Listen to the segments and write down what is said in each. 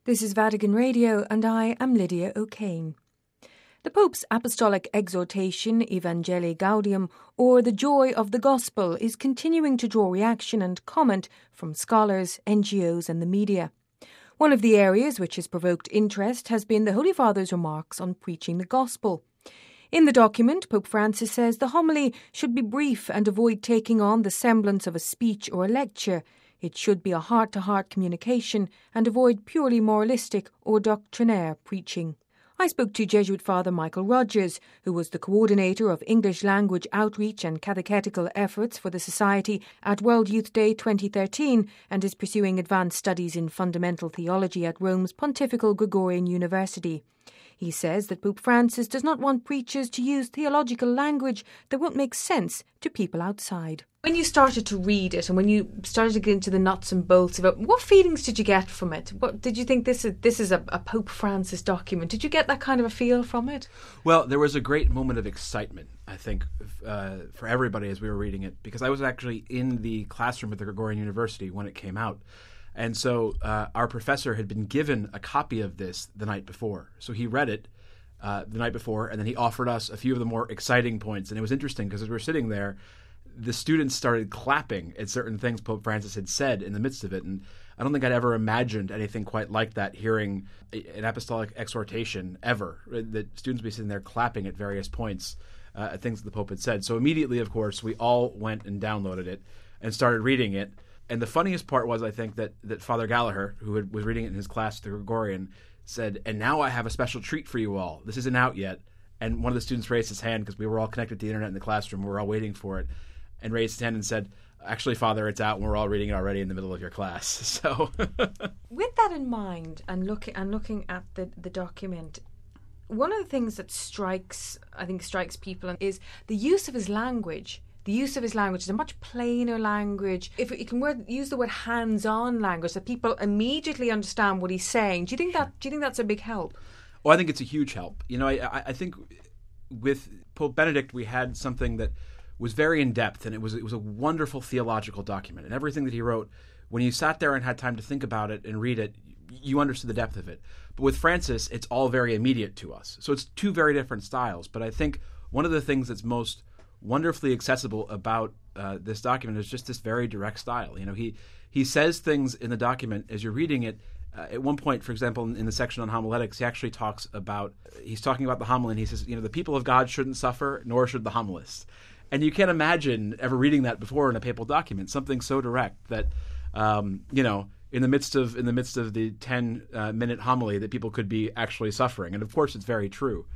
This is Vatican Radio, and I am Lydia O'Kane. The Pope's apostolic exhortation, Evangelii Gaudium, or the Joy of the Gospel, is continuing to draw reaction and comment from scholars, NGOs and the media. One of the areas which has provoked interest has been the Holy Father's remarks on preaching the Gospel. In the document, Pope Francis says the homily should be brief and avoid taking on the semblance of a speech or a lecture. It should be a heart-to-heart communication and avoid purely moralistic or doctrinaire preaching. I spoke to Jesuit Father Michael Rogers, who was the coordinator of English language outreach and catechetical efforts for the Society at World Youth Day 2013 and is pursuing advanced studies in fundamental theology at Rome's Pontifical Gregorian University. He says that Pope Francis does not want preachers to use theological language that won't make sense to people outside. When you started to read it and when you started to get into the nuts and bolts of it, what feelings did you get from it? What did you think this is a Pope Francis document? Did you get that kind of a feel from it? Well, there was a great moment of excitement, I think, for everybody as we were reading it, because I was actually in the classroom at the Gregorian University when it came out. And so our professor had been given a copy of this the night before. So he read it the night before, and then he offered us a few of the more exciting points. And it was interesting because as we were sitting there, the students started clapping at certain things Pope Francis had said in the midst of it. And I don't think I'd ever imagined anything quite like that, hearing an apostolic exhortation ever, that students would be sitting there clapping at various points at things that the Pope had said. So immediately, of course, we all went and downloaded it and started reading it. And the funniest part was, I think, that Father Gallagher, who was reading it in his class at the Gregorian, said, "And now I have a special treat for you all. This isn't out yet." And one of the students raised his hand because we were all connected to the internet in the classroom. We were all waiting for it. And raised his hand and said, "Actually, Father, it's out, and we're all reading it already in the middle of your class." So, with that in mind, and looking at the document, one of the things that strikes people is the use of his language. The use of his language is a much plainer language. If you can use the word hands-on language, that people immediately understand what he's saying. Do you think that's a big help? Well, I think it's a huge help. You know, I think with Pope Benedict we had something that was very in-depth, and it was a wonderful theological document. And everything that he wrote, when you sat there and had time to think about it and read it, you understood the depth of it. But with Francis, it's all very immediate to us. So it's two very different styles. But I think one of the things that's most wonderfully accessible about this document is just this very direct style. You know, he says things in the document as you're reading it. At one point, for example, in the section on homiletics, he actually he's talking about the homily, and he says, you know, the people of God shouldn't suffer, nor should the homilists. And you can't imagine ever reading that before in a papal document, something so direct that, you know, in the midst of the 10-minute homily, that people could be actually suffering. And of course, it's very true.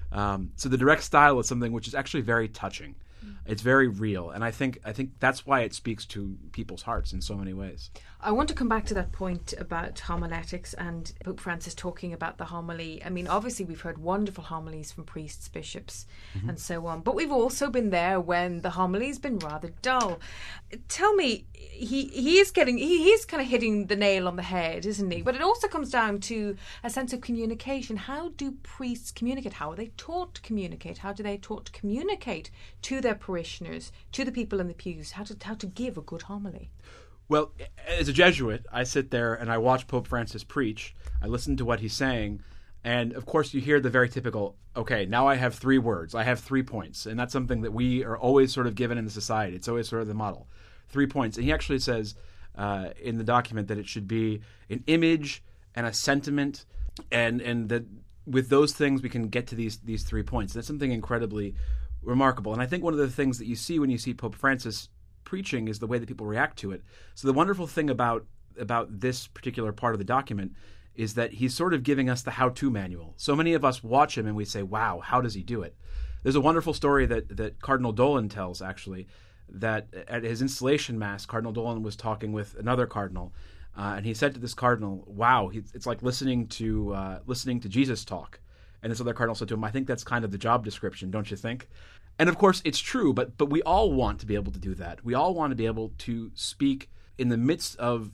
So the direct style is something which is actually very touching. It's very real, and I think that's why it speaks to people's hearts in so many ways. I want to come back to that point about homiletics and Pope Francis talking about the homily. I mean, obviously we've heard wonderful homilies from priests, bishops, and so on, but we've also been there when the homily's been rather dull. Tell me, he is kind of hitting the nail on the head, isn't he? But it also comes down to a sense of communication. How do priests communicate? How are they taught to communicate? How do they taught to communicate to their parishioners, to the people in the pews, how to give a good homily? Well, as a Jesuit, I sit there and I watch Pope Francis preach. I listen to what he's saying, and of course you hear the very typical, okay, now I have 3 words, I have 3 points, and that's something that we are always sort of given in the society. It's always sort of the model. 3 points. And he actually says in the document that it should be an image and a sentiment, and that with those things we can get to these 3 points. That's something incredibly remarkable. And I think one of the things that you see when you see Pope Francis preaching is the way that people react to it. So the wonderful thing about this particular part of the document is that he's sort of giving us the how-to manual. So many of us watch him and we say, wow, how does he do it? There's a wonderful story that Cardinal Dolan tells, actually, that at his installation mass, Cardinal Dolan was talking with another cardinal, and he said to this cardinal, wow, it's like listening to Jesus talk. And this other cardinal said to him, I think that's kind of the job description, don't you think? And of course, it's true, but we all want to be able to do that. We all want to be able to speak in the midst of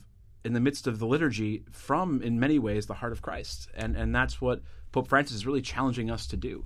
the liturgy from, in many ways, the heart of Christ. And that's what Pope Francis is really challenging us to do,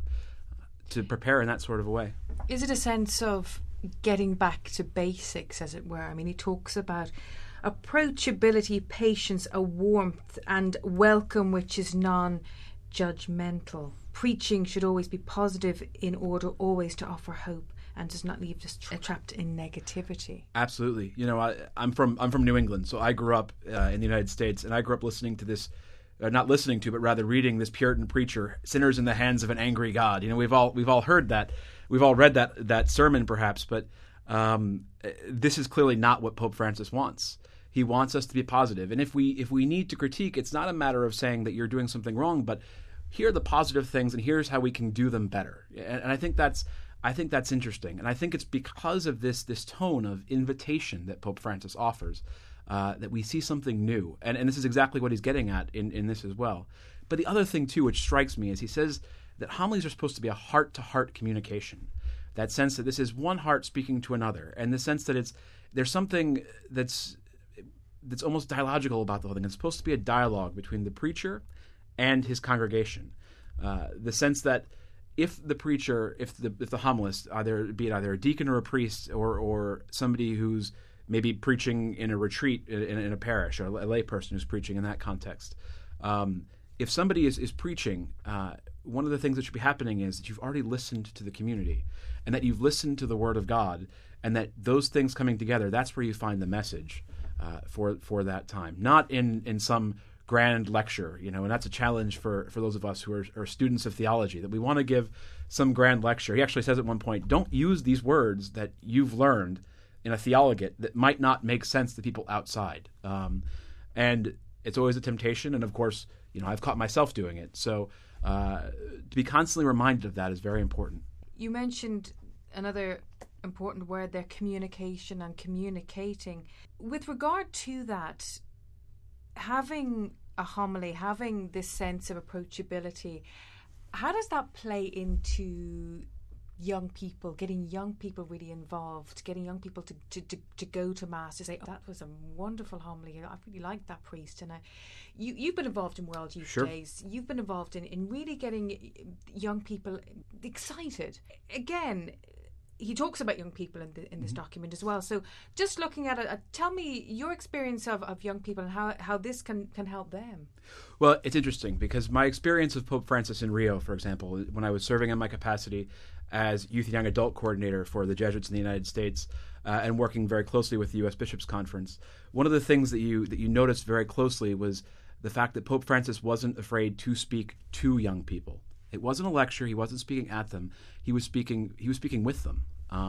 to prepare in that sort of a way. Is it a sense of getting back to basics, as it were? I mean, he talks about approachability, patience, a warmth, and welcome which is non-judgmental. Preaching should always be positive in order always to offer hope and does not leave us trapped in negativity. Absolutely. You know, I'm from New England, so I grew up in the United States, and I grew up listening to this, not listening to, but rather reading this Puritan preacher, "Sinners in the hands of an angry God." You know, we've all heard that, we've all read that sermon, perhaps, but this is clearly not what Pope Francis wants. He wants us to be positive, and if we need to critique, it's not a matter of saying that you're doing something wrong, but here are the positive things, and here's how we can do them better. And I think that's interesting, and I think it's because of this tone of invitation that Pope Francis offers that we see something new, and this is exactly what he's getting at in this as well. But the other thing too, which strikes me, is he says that homilies are supposed to be a heart-to-heart communication. That sense that this is one heart speaking to another, and the sense that there's something that's almost dialogical about the whole thing. It's supposed to be a dialogue between the preacher and his congregation. The sense that if the preacher, if the homilist, be it either a deacon or a priest or somebody who's maybe preaching in a retreat in a parish, or a lay person who's preaching in that context, if somebody is preaching, one of the things that should be happening is that you've already listened to the community, and that you've listened to the Word of God, and that those things coming together, that's where you find the message for that time, not in some grand lecture, you know. And that's a challenge for those of us who are students of theology, that we want to give some grand lecture. He actually says at one point, don't use these words that you've learned in a theologate that might not make sense to people outside. And it's always a temptation, and of course, you know, I've caught myself doing it. So to be constantly reminded of that is very important. You mentioned another important word there, communication and communicating. With regard to that, having a homily, having this sense of approachability, how does that play into young people, getting young people really involved, getting young people to go to Mass, to say, oh, that was a wonderful homily, I really liked that priest. And you've been involved in World Youth Sure. Days, you've been involved in really getting young people excited. Again, he talks about young people in this document as well. So just looking at it, tell me your experience of young people and how this can help them. Well, it's interesting because my experience of Pope Francis in Rio, for example, when I was serving in my capacity as youth and young adult coordinator for the Jesuits in the United States and working very closely with the U.S. Bishops' Conference, one of the things that you noticed very closely was the fact that Pope Francis wasn't afraid to speak to young people. It wasn't a lecture. He wasn't speaking at them. He was speaking with them.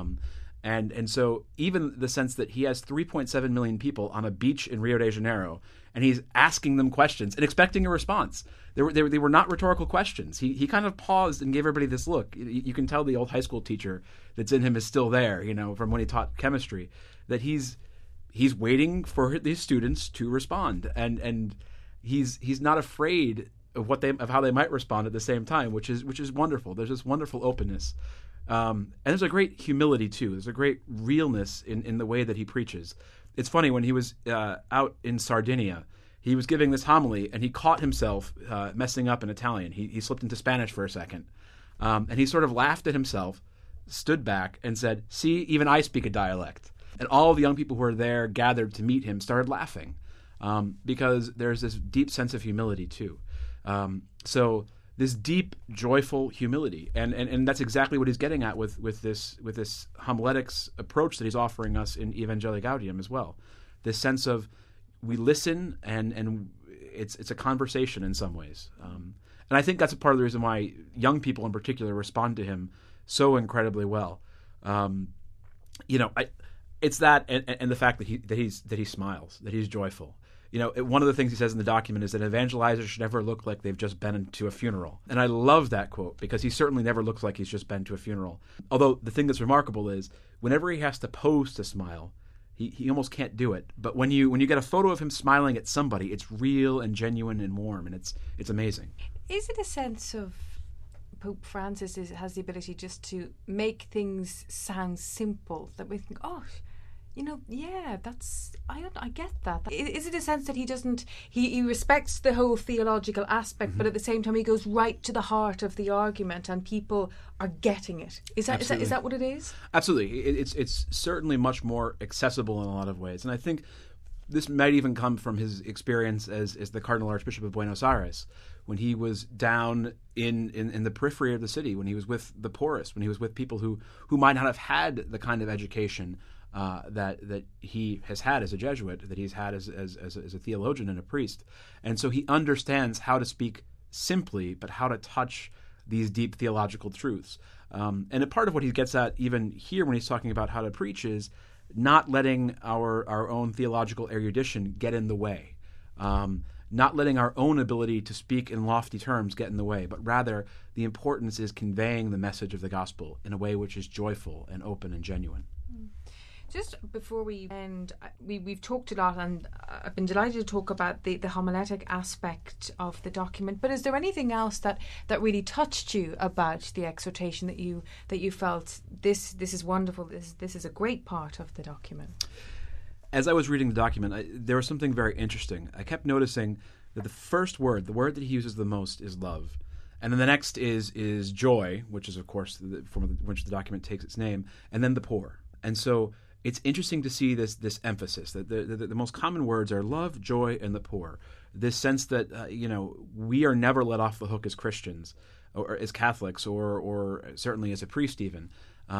And so even the sense that he has 3.7 million people on a beach in Rio de Janeiro, and he's asking them questions and expecting a response. They were not rhetorical questions. He kind of paused and gave everybody this look. You can tell the old high school teacher that's in him is still there, you know, from when he taught chemistry, that he's waiting for these students to respond, and he's not afraid of how they might respond at the same time, which is wonderful. There's this wonderful openness. And there's a great humility, too. There's a great realness in the way that he preaches. It's funny, when he was out in Sardinia, he was giving this homily, and he caught himself messing up in Italian. He slipped into Spanish for a second. And he sort of laughed at himself, stood back, and said, "See, even I speak a dialect." And all the young people who were there gathered to meet him started laughing because there's this deep sense of humility, too. So this deep, joyful humility, and that's exactly what he's getting at with this homiletics approach that he's offering us in Evangelii Gaudium as well. This sense of we listen, and it's a conversation in some ways, and I think that's a part of the reason why young people in particular respond to him so incredibly well. It's that, and the fact that he smiles, that he's joyful. You know, one of the things he says in the document is that an evangelizer should never look like they've just been to a funeral. And I love that quote because he certainly never looks like he's just been to a funeral. Although the thing that's remarkable is whenever he has to pose to smile, he almost can't do it. But when you get a photo of him smiling at somebody, it's real and genuine and warm, and it's amazing. Is it a sense of Pope Francis has the ability just to make things sound simple, that we think, oh, you know, yeah, I get that. Is it a sense that he respects the whole theological aspect, but at the same time he goes right to the heart of the argument and people are getting it? Is that what it is? Absolutely. It's certainly much more accessible in a lot of ways. And I think this might even come from his experience as the Cardinal Archbishop of Buenos Aires, when he was down in the periphery of the city, when he was with the poorest, when he was with people who might not have had the kind of education that he has had as a Jesuit, that he's had as a theologian and a priest. And so he understands how to speak simply, but how to touch these deep theological truths. And a part of what he gets at even here when he's talking about how to preach is not letting our own theological erudition get in the way. Not letting our own ability to speak in lofty terms get in the way, but rather the importance is conveying the message of the gospel in a way which is joyful and open and genuine. Just before we end, we've talked a lot, and I've been delighted to talk about the homiletic aspect of the document. But is there anything else that really touched you about the exhortation that you felt this is wonderful? This is a great part of the document. As I was reading the document, there was something very interesting. I kept noticing that the first word, the word that he uses the most, is love. And then the next is joy, which is, of course, the form of which the document takes its name, and then the poor. And so it's interesting to see this emphasis that the most common words are love, joy, and the poor. This sense that we are never let off the hook as Christians, or as Catholics, or certainly as a priest, even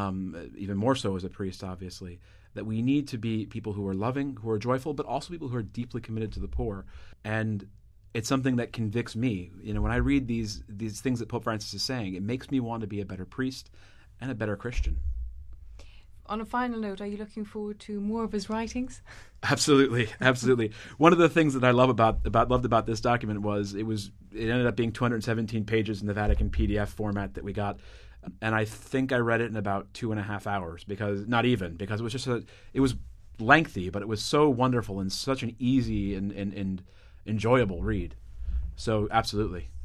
more so as a priest, obviously. That we need to be people who are loving, who are joyful, but also people who are deeply committed to the poor. And it's something that convicts me. When I read these things that Pope Francis is saying, it makes me want to be a better priest and a better Christian. On a final note, are you looking forward to more of his writings? Absolutely. One of the things that I loved about this document was it ended up being 217 pages in the Vatican PDF format that we got, and I think I read it in about 2.5 hours because it was just it was lengthy, but it was so wonderful and such an easy and enjoyable read. So absolutely.